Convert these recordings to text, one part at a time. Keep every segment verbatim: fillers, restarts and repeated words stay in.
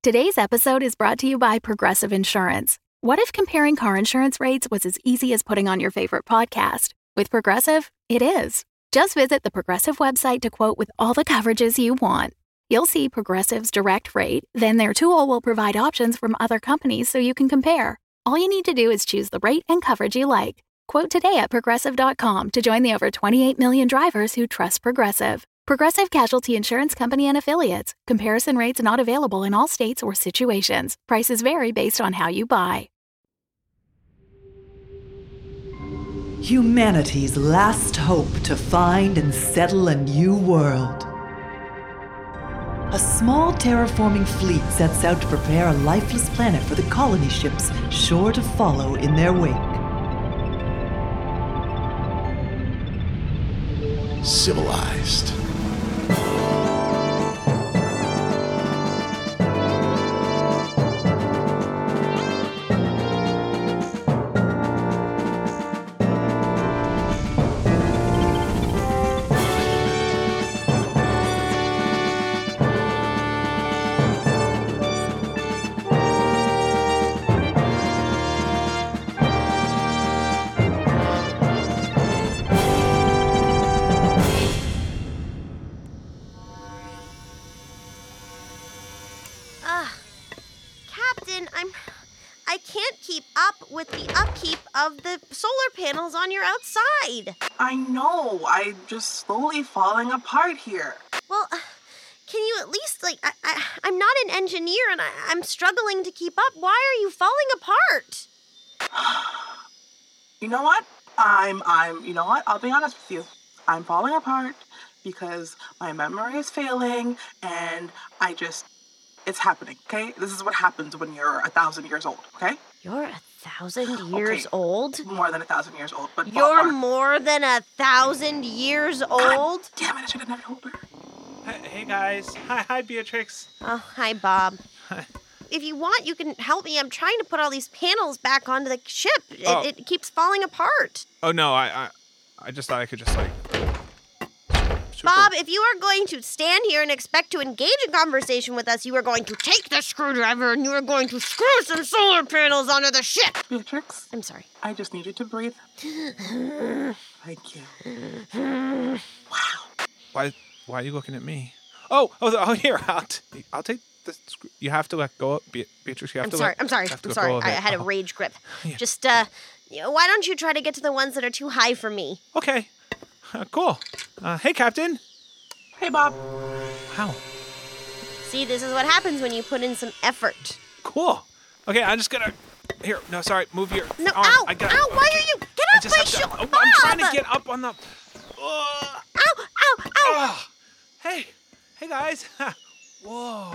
Today's episode is brought to you by Progressive Insurance. What if comparing car insurance rates was as easy as putting on your favorite podcast? With Progressive, it is. Just visit the Progressive website to quote with all the coverages you want. You'll see Progressive's direct rate, then their tool will provide options from other companies so you can compare. All you need to do is choose the rate and coverage you like. Quote today at progressive dot com to join the over twenty-eight million drivers who trust Progressive. Progressive Casualty Insurance Company and Affiliates. Comparison rates not available in all states or situations. Prices vary based on how you buy. Humanity's last hope to find and settle a new world. A small terraforming fleet sets out to prepare a lifeless planet for the colony ships sure to follow in their wake. Civilized. With the upkeep of the solar panels on your outside. I know. I'm just slowly falling apart here. Well, can you at least, like, I, I, I'm not an engineer and I, I'm struggling to keep up. Why are you falling apart? You know what? I'm, I'm, you know what? I'll be honest with you. I'm falling apart because my memory is failing and I just, it's happening, okay? This is what happens when you're a thousand years old, okay? You're a thousand years okay. old? More than a thousand years old, but You're ballpark. more than a thousand years old? God damn it, I should have never told her. Hey, hey guys. Hi, hi, Beatrix. Oh, hi, Bob. Hi. If you want, you can help me. I'm trying to put all these panels back onto the ship. It, Oh. it keeps falling apart. Oh no, I, I, I just thought I could just like. Super. Bob, if you are going to stand here and expect to engage in conversation with us, you are going to take the screwdriver and you are going to screw some solar panels onto the ship. Beatrix? I'm sorry. I just need you to breathe. Thank you. Wow. Why, why are you looking at me? Oh, oh, oh here. I'll, t- I'll take the. Sc- you have to let go. Be- Beatrix, you have I'm to. sorry. Let, I'm sorry. have to I'm let sorry. go of I it. had a Oh. rage grip. Yeah. Just, uh, you know, why don't you try to get to the ones that are too high for me? Okay. Uh, cool. Uh, hey, Captain. Hey, Bob. Wow. See, this is what happens when you put in some effort. Cool. Okay, I'm just gonna. Here. No, sorry. Move your No, arm. ow, I got. ow, why are you? Get I off just my have shoe, to. Oh, Bob! I'm trying to get up on the. Uh, Ow, ow, ow! Ah. Hey, hey guys. Whoa.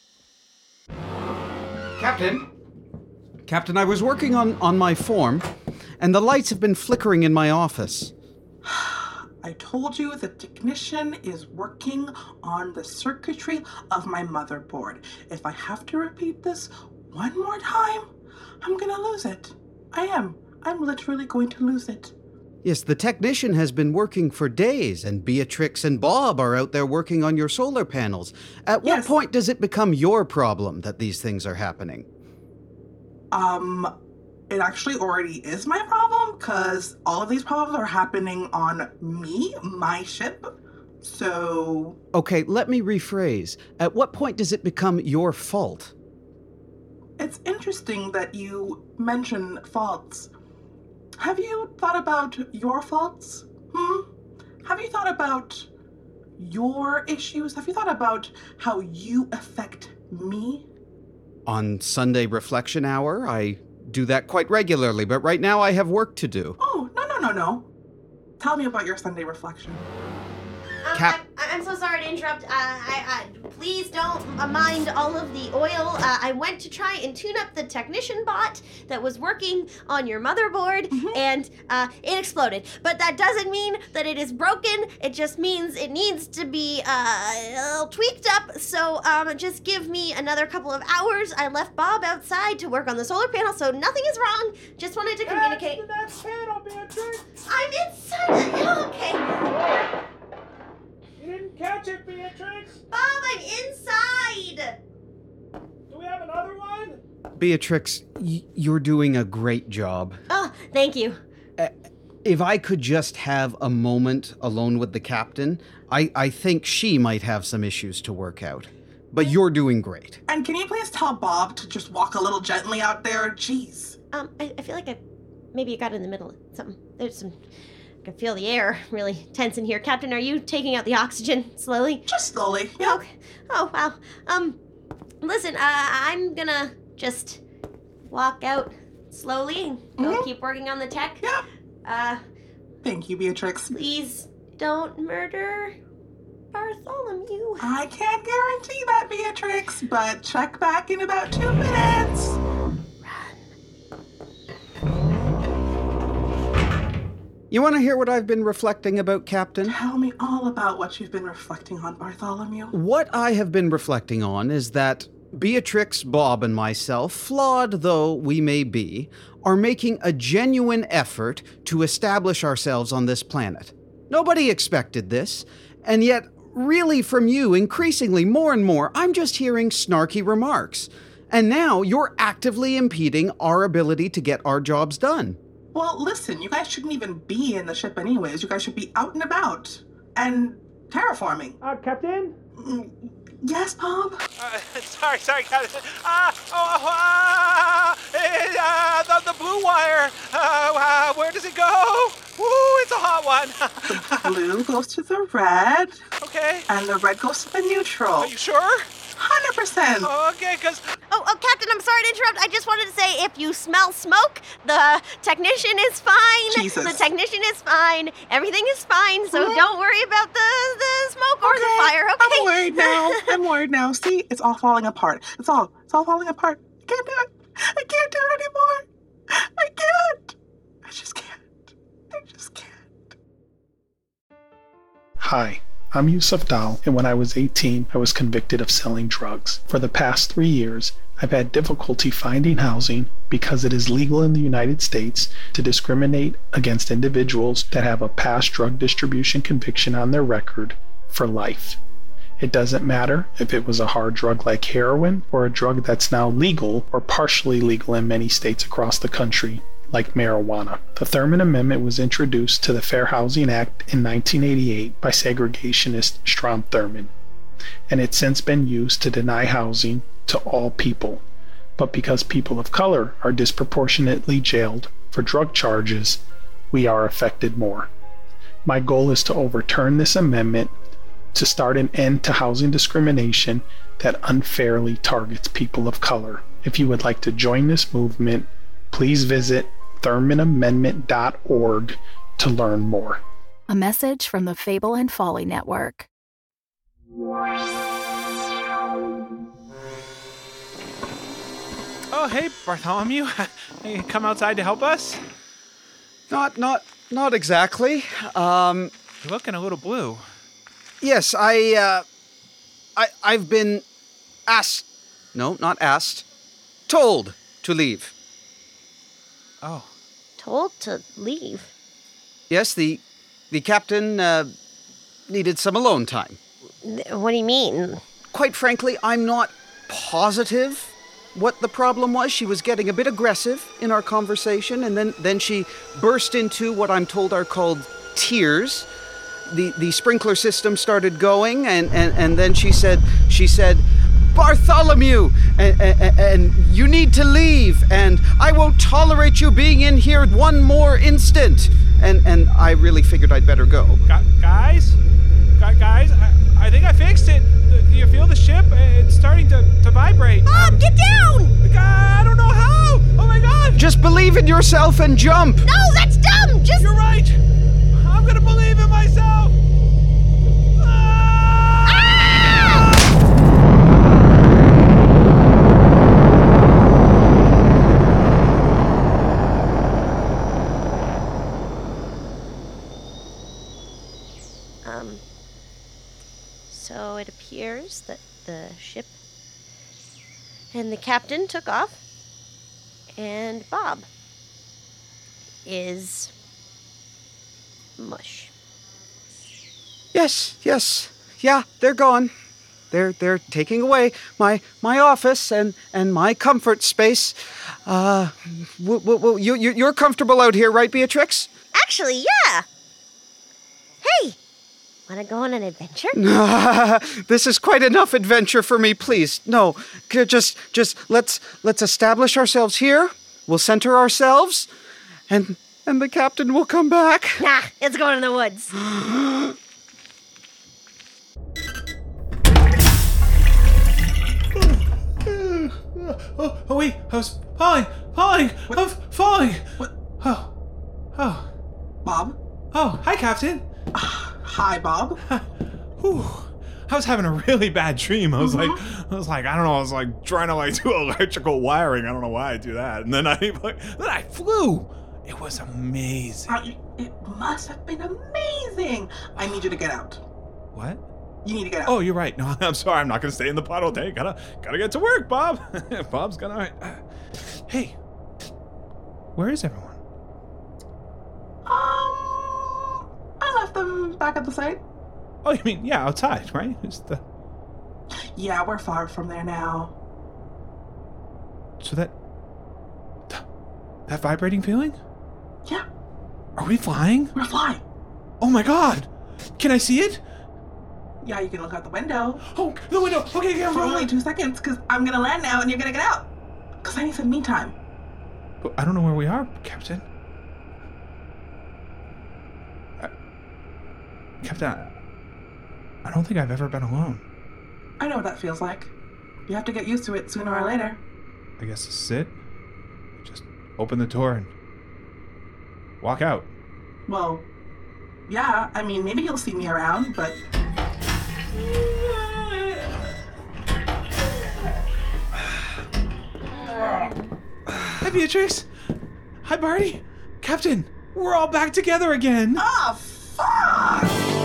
Captain? Captain, I was working on, on my form, and the lights have been flickering in my office. I told you the technician is working on the circuitry of my motherboard. If I have to repeat this one more time, I'm gonna lose it. I am. I'm literally going to lose it. Yes, the technician has been working for days, and Beatrix and Bob are out there working on your solar panels. At what Yes. point does it become your problem that these things are happening? Um, it actually already is my problem, because all of these problems are happening on me, my ship. So, Okay, let me rephrase. At what point does it become your fault? it's interesting that you mention faults. Have you thought about your faults? Hmm? Have you thought about your issues? Have you thought about how you affect me? On Sunday Reflection Hour, I do that quite regularly, but right now I have work to do. Oh, no, no, no, no. Tell me about your Sunday reflection. Um, Cap- I'm, I'm so sorry to interrupt. Uh, I, I, please don't uh, mind all of the oil. Uh, I went to try and tune up the technician bot that was working on your motherboard, Mm-hmm. and uh, it exploded. But that doesn't mean that it is broken. It just means it needs to be uh, a little tweaked up. So um, just give me another couple of hours. I left Bob outside to work on the solar panel, so nothing is wrong. Just wanted to communicate. That's panel, Beatrix. I'm inside. Okay. You didn't catch it, Beatrix. Bob, I'm inside. Do Beatrix, y- you're doing a great job. Oh, thank you. If I could just have a moment alone with the captain, I, I think she might have some issues to work out. But you're doing great. And can you please tell Bob to just walk a little gently out there? Jeez. Um, I, I feel like I maybe I got in the middle of something. There's some. I can feel the air really tense in here. Captain, are you taking out the oxygen slowly? Just slowly. Yeah. Okay. Oh, wow. Um, listen, uh, I'm gonna just walk out slowly and go Mhm. keep working on the tech. Yeah. Uh, Thank you, Beatrix. please don't murder Bartholomew. I can't guarantee that, Beatrix, but check back in about two minutes. You want to hear what I've been reflecting about, Captain? Tell me all about what you've been reflecting on, Bartholomew. What I have been reflecting on is that Beatrix, Bob, and myself, flawed though we may be, are making a genuine effort to establish ourselves on this planet. Nobody expected this, and yet, really from you, increasingly more and more, I'm just hearing snarky remarks. And now you're actively impeding our ability to get our jobs done. Well, listen, you guys shouldn't even be in the ship anyways. You guys should be out and about. And terraforming. Uh, Captain? Mm, Yes, Bob? Uh, sorry, sorry, Captain. Ah, oh, oh, ah, eh, uh, the, the blue wire. Uh, uh, where does it go? Woo, it's a hot one. The blue goes to the red, Okay. and the red goes to the neutral. Are you sure? one hundred percent. Okay, because Oh, oh, Captain, I'm sorry to interrupt. I just wanted to say if you smell smoke, the technician is fine. Jesus. The technician is fine. Everything is fine, so Mhm. don't worry about the, the smoke or the fire, okay? I'm worried now. I'm worried now. See, it's all falling apart. It's all, it's all falling apart. I can't do it. I can't do it anymore. I can't. I just can't. I just can't. Hi, I'm Yusuf Dal, and when I was eighteen, I was convicted of selling drugs. For the past three years, I've had difficulty finding housing because it is legal in the United States to discriminate against individuals that have a past drug distribution conviction on their record for life. It doesn't matter if it was a hard drug like heroin or a drug that's now legal or partially legal in many states across the country, like marijuana. The Thurman Amendment was introduced to the Fair Housing Act in nineteen eighty-eight by segregationist Strom Thurmond, and it's since been used to deny housing to all people. But because people of color are disproportionately jailed for drug charges, we are affected more. My goal is to overturn this amendment to start an end to housing discrimination that unfairly targets people of color. If you would like to join this movement, please visit thurman amendment dot org to learn more. A message from the Fable and Folly Network. oh, hey, Bartholomew, you come outside to help us? Not, not, not exactly. Um, You're looking a little blue. yes, I, uh, I, I've been asked, no, not asked, told to leave. Oh, Told to leave. Yes, the, the captain, uh, needed some alone time. What do you mean? Quite frankly, I'm not positive what the problem was. She was getting a bit aggressive in our conversation, and then, then she burst into what I'm told are called tears. The the sprinkler system started going, and, and, and then she said, she said, Bartholomew, and, and, and you need to leave, and I won't tolerate you being in here one more instant. And, and I really figured I'd better go. Gu- guys? Gu- guys, I, I think I fixed it. Do you feel the ship? It's starting to, to vibrate. Bob, get down! I don't know how! Oh my god! Just believe in yourself and jump. No, that's dumb! Just... You're right! I'm gonna believe in myself! Um, so it appears that the ship and the captain took off, and Bob is mush. Yes, yes, yeah, they're gone. they're they're taking away my my office and, and my comfort space. Uh, w- w- w- you you you're comfortable out here, right, Beatrix? Actually, yeah. Hey, wanna go on an adventure? This is quite enough adventure for me. Please, no, c- just just let's let's establish ourselves here. We'll center ourselves, and and the captain will come back. Nah, it's going in the woods. Oh, oh wait, I was falling, falling, I'm falling. What? Oh, oh, Bob? oh, hi, Captain. Hi, Bob. Whew. I was having a really bad dream. I was like, I was like, I don't know, I was like trying to like do electrical wiring. I don't know why I do that. And then I, like, then I flew. It was amazing. Uh, it must have been amazing. I need you to get out. What? You need to get out. Oh, you're right. No, I'm sorry. I'm not gonna stay in the pod all day. Gotta, gotta get to work, Bob. Bob's gonna. Uh, hey, where is everyone? Um, I left them back at the site. Oh, you mean yeah, outside, right? It's the. Yeah, we're far from there now. So that. th- That vibrating feeling? Yeah, Are we flying? we're flying. Oh my God! Can I see it? Yeah, you can look out the window. Oh, the window. Okay, yeah, For we're only two seconds, because I'm gonna land now and you're gonna get out. Because I need some me time. But I don't know where we are, Captain. I, Captain, I, I don't think I've ever been alone. I know what that feels like. You have to get used to it sooner or later. I guess sit, just open the door and walk out. Well, yeah, I mean, maybe you'll see me around, but... Hi, Beatrix. Hi, Barty. Captain, we're all back together again. Ah, fuck!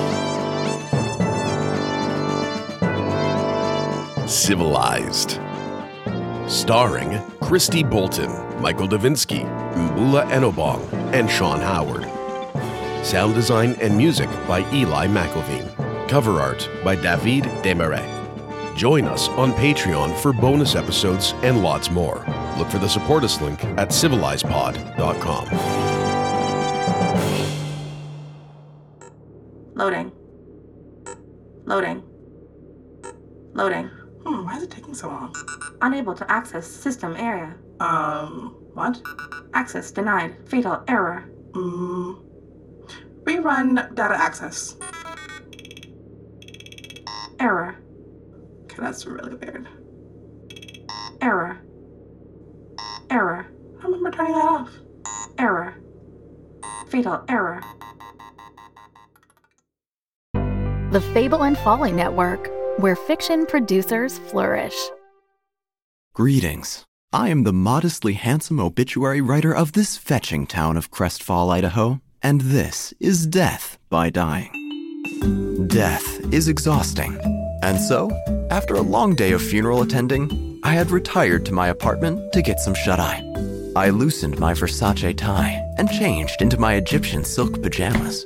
Civilized. Starring Christy Bolton, Michael Davinsky, Mbula Enobong, and Sean Howard. Sound design and music by Eli McElveen. Cover art by David Desmarais. Join us on Patreon for bonus episodes and lots more. Look for the support us link at civilized pod dot com. Loading. Loading. Loading. Hmm, why is it taking so long? Unable to access system area. Um, what? Access denied. Fatal error. Mm, rerun data access. Error. Okay, that's really weird. Error. Error. I remember turning that off. Error. Fatal error. The Fable and Folly Network, where fiction producers flourish. Greetings. I am the modestly handsome obituary writer of this fetching town of Crestfall, Idaho, and this is Death by Dying. Death is exhausting, and so, after a long day of funeral attending, I had retired to my apartment to get some shut-eye. I loosened my Versace tie and changed into my Egyptian silk pajamas.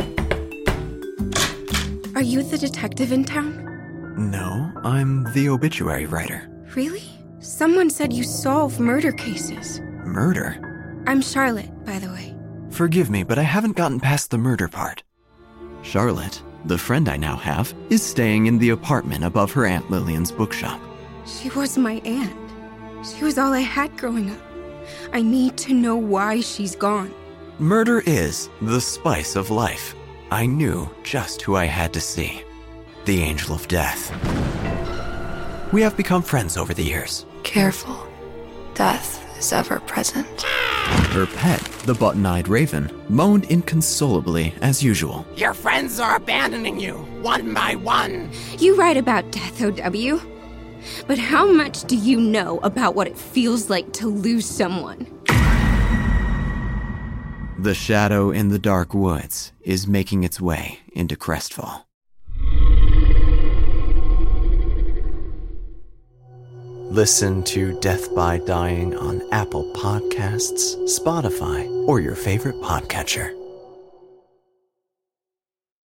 Are you the detective in town? No, I'm the obituary writer. Really? Someone said you solve murder cases. Murder? I'm Charlotte, by the way. Forgive me, but I haven't gotten past the murder part. Charlotte, the friend I now have, is staying in the apartment above her Aunt Lillian's bookshop. She was my aunt. She was all I had growing up. I need to know why she's gone. Murder is the spice of life. I knew just who I had to see. The Angel of Death. We have become friends over the years. Careful. Death is ever present. Her pet, the button-eyed raven, moaned inconsolably as usual. Your friends are abandoning you, one by one. You write about death, O W. But how much do you know about what it feels like to lose someone? The shadow in the dark woods is making its way into Crestfall. Listen to Death by Dying on Apple Podcasts, Spotify, or your favorite podcatcher.